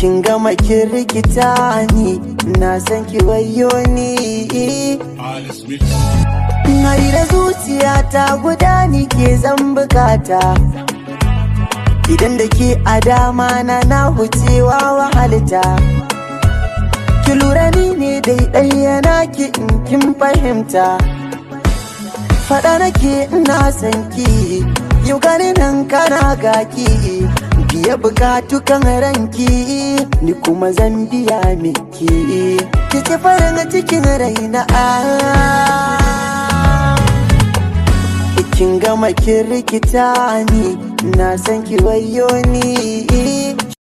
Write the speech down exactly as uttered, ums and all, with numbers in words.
kin gama kin rikita ni, na san ki wayo ni. Hari da zuciyata guda ni ke zan bukata, idan da ke a dama na na hucewa wahalta. Ki lura ni ne daidai yana ki in kin fahimta, faɗa nake ina san ki, yau gani nan kana gaki. Biya bukatu kan ranki, ni kuma zan biya miki, ki ce farin cikin raina. Kin gama kin rikita ni, na san ki wayo ni.